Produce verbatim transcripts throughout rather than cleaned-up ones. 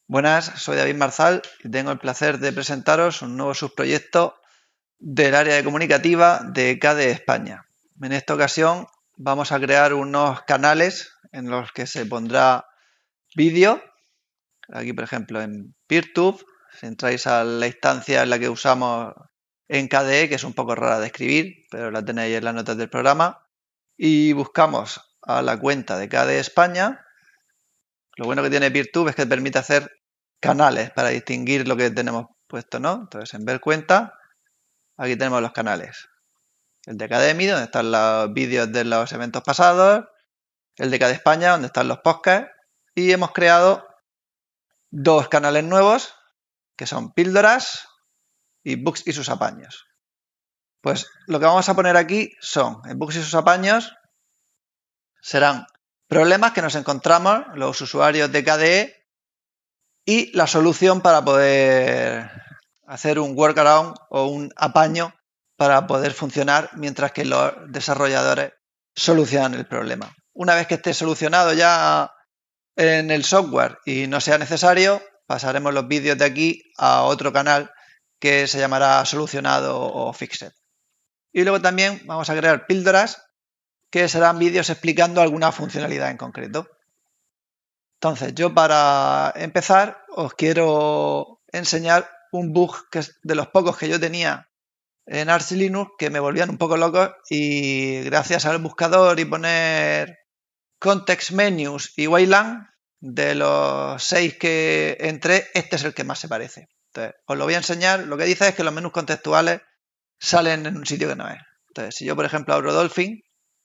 Buenas, soy David Marzal y tengo el placer de presentaros un nuevo subproyecto del área de comunicativa de C A D E España. En esta ocasión vamos a crear unos canales en los que se pondrá vídeo. Aquí, por ejemplo, en PeerTube, si entráis a la instancia en la que usamos en C A D E, que es un poco rara de escribir, pero la tenéis en las notas del programa, y buscamos a la cuenta de C A D E España. Lo bueno que tiene PeerTube es que permite hacer canales para distinguir lo que tenemos puesto, ¿no? Entonces, en ver cuenta, aquí tenemos los canales. El de Academy, donde están los vídeos de los eventos pasados. El de C A D E España, donde están los podcasts. Y hemos creado dos canales nuevos, que son Píldoras y Books y sus apaños. Pues lo que vamos a poner aquí son, en Books y sus apaños, serán problemas que nos encontramos los usuarios de C A D E y la solución para poder hacer un workaround o un apaño para poder funcionar mientras que los desarrolladores solucionan el problema. Una vez que esté solucionado ya en el software y no sea necesario, pasaremos los vídeos de aquí a otro canal que se llamará Solucionado o Fixed. Y luego también vamos a crear píldoras que serán vídeos explicando alguna funcionalidad en concreto. Entonces, yo para empezar os quiero enseñar un bug que es de los pocos que yo tenía en Arch Linux que me volvían un poco locos y gracias al buscador y poner context menus y Wayland, de los seis que entré, este es el que más se parece. Entonces, os lo voy a enseñar. Lo que dice es que los menús contextuales salen en un sitio que no es. Entonces, si yo, por ejemplo, abro Dolphin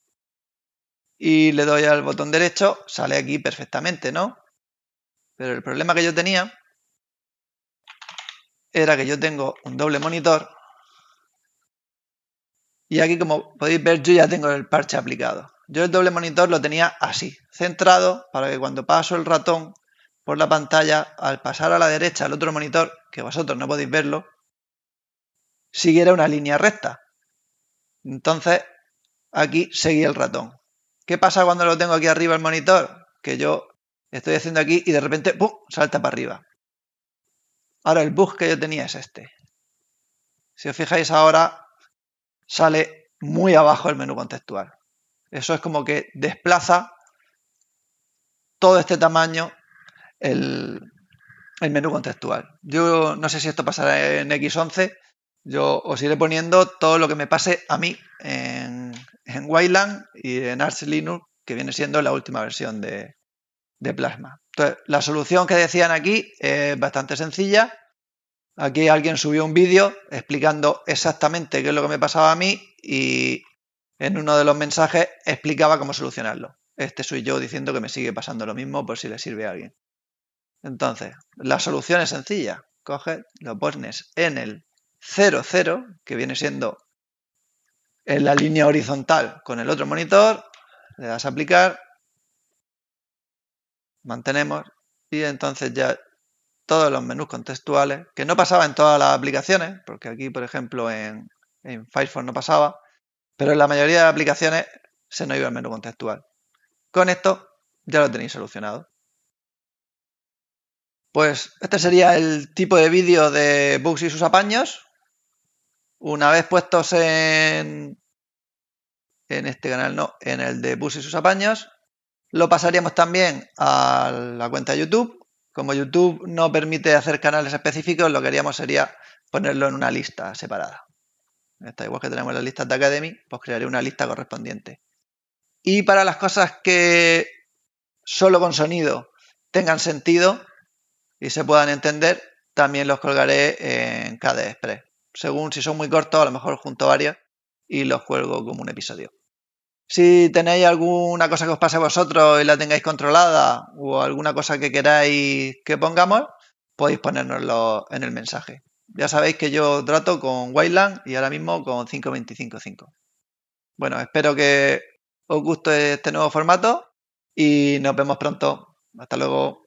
y le doy al botón derecho, sale aquí perfectamente, ¿no? Pero el problema que yo tenía era que yo tengo un doble monitor y aquí, como podéis ver, yo ya tengo el parche aplicado. Yo el doble monitor lo tenía así, centrado, para que cuando paso el ratón por la pantalla, al pasar a la derecha al otro monitor, que vosotros no podéis verlo, siguiera una línea recta. Entonces, aquí seguía el ratón. ¿Qué pasa cuando lo tengo aquí arriba el monitor? Que yo estoy haciendo aquí y de repente ¡pum!, salta para arriba. Ahora el bug que yo tenía es este. Si os fijáis ahora, sale muy abajo el menú contextual. Eso es como que desplaza todo este tamaño el, el menú contextual. Yo no sé si esto pasará en equis once. Yo os iré poniendo todo lo que me pase a mí en, en Wayland y en Arch Linux, que viene siendo la última versión de, de Plasma. Entonces, la solución que decían aquí es bastante sencilla. Aquí alguien subió un vídeo explicando exactamente qué es lo que me pasaba a mí y en uno de los mensajes explicaba cómo solucionarlo. Este soy yo diciendo que me sigue pasando lo mismo por si le sirve a alguien. Entonces, la solución es sencilla. Coges, lo pones en el cero cero, que viene siendo en la línea horizontal con el otro monitor, le das a aplicar, mantenemos y entonces ya todos los menús contextuales, que no pasaba en todas las aplicaciones, porque aquí, por ejemplo, en, en Firefox no pasaba, pero en la mayoría de las aplicaciones se nos iba el menú contextual. Con esto ya lo tenéis solucionado. Pues este sería el tipo de vídeo de bugs y sus apaños. Una vez puestos en, en este canal, no, en el de bugs y sus apaños, lo pasaríamos también a la cuenta de YouTube. Como YouTube no permite hacer canales específicos, lo que haríamos sería ponerlo en una lista separada. Está igual que tenemos las listas de Academy, pues crearé una lista correspondiente. Y para las cosas que solo con sonido tengan sentido y se puedan entender, también los colgaré en K D E Express. Según si son muy cortos, a lo mejor junto varios y los cuelgo como un episodio. Si tenéis alguna cosa que os pase a vosotros y la tengáis controlada o alguna cosa que queráis que pongamos, podéis ponérnoslo en el mensaje. Ya sabéis que yo trato con Wayland y ahora mismo con cinco punto veinticinco punto cinco. Bueno, espero que os guste este nuevo formato y nos vemos pronto. Hasta luego.